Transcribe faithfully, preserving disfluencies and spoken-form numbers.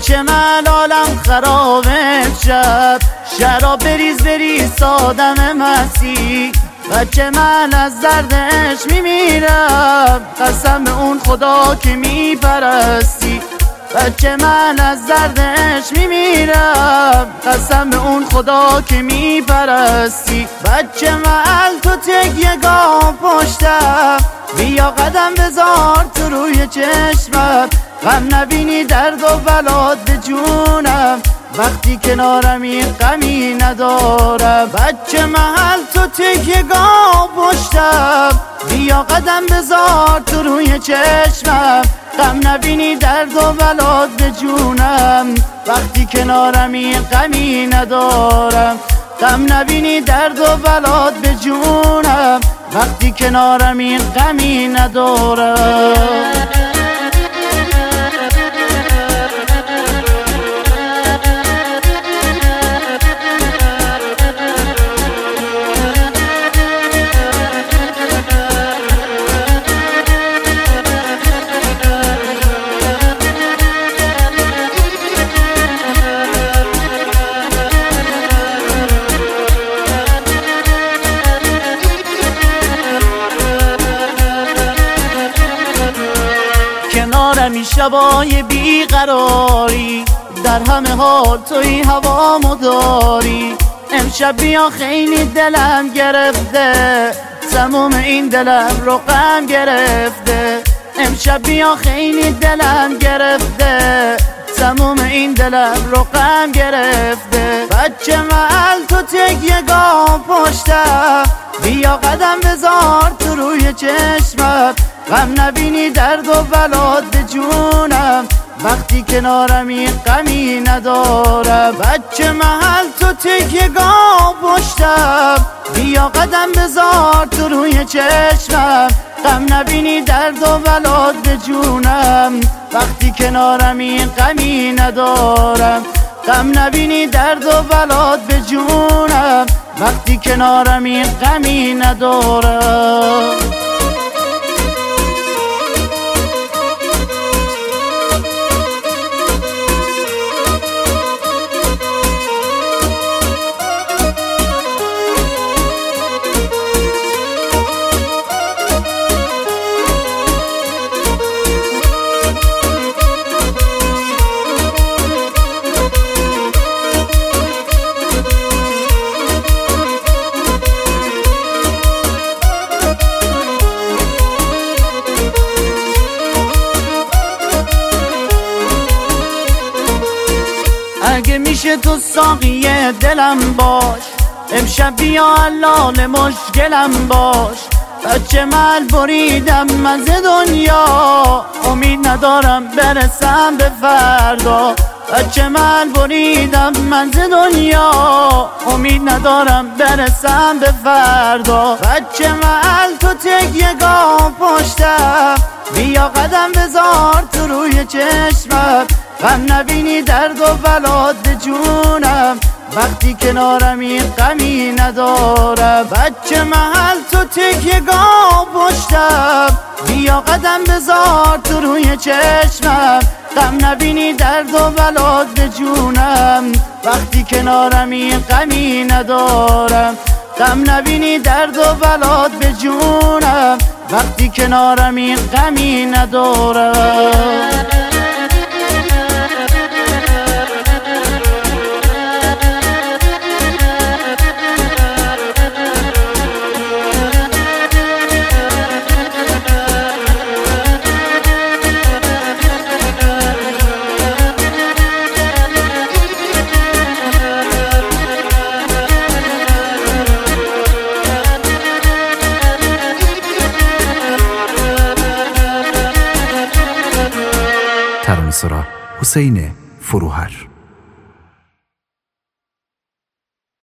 بچه من عالم خرابت شد، شراب بریز بریز سادم مسیح. بچه من از دردش میمیرم، قسم اون خدا که میپرستی. بچه من از دردش میمیرم، قسم اون خدا که میپرستی. بچه من تو تکیه‌گاه پشتم، بیا قدم بذار تو روی چشمم. غم نبینی درد و بلات به جونم، وقتی کنارمی غمی ندارم. بچه محل تو تکیه‌گاه پشتم، بیا قدم بذار تو روی چشمم. غم نبینی درد و بلات به جونم، وقتی کنارمی غمی ندارم. غم نبینی درد و بلات به جونم، وقتی کنارمی غمی ندارم. کنارمی شبای بیقراری، در همه حال توی هوامو داری. امشب بیا خیلی دلم گرفته، تموم این دلم رو غم گرفته. امشب بیا خیلی دلم گرفته، تموم این دلم رو غم گرفته. بچه محل تو تکیه‌گاه پشتم، بیا قدم بذار تو روی چشمم. غم نبینی درد و بلات به جونم، وقتی کنارمی غمی ندارم. بچه محل تو تکیه‌گاه پشتم، بیا قدم بذار تو روی چشمم. غم نبینی درد و بلات به جونم، وقتی کنارمی غمی ندارم. غم نبینی درد و بلات به جونم، وقتی کنارمی غمی ندارم. اگه میشه تو ساقی دلم باش، امشب بیا حلال مشکلم باش. بچه من بریدم من ز دنیا، امید ندارم برسم به فردا. بچه من بریدم من ز دنیا، امید ندارم برسم به فردا. بچه من تو تکیه‌گاه پشتم، بیا قدم بذار تو روی چشمم. غم نبینی درد و بلات به جونم، وقتی کنارمی غمی ندارم. بچه محل تو تکیه‌گاه پشتم، بیا قدم بذار تو روی چشمم. غم نبینی درد و بلات به جونم، وقتی کنارمی غمی ندارم. غم نبینی درد و بلات به جونم، وقتی کنارمی غمی ندارم. ترانه‌سرا حسین فروهر.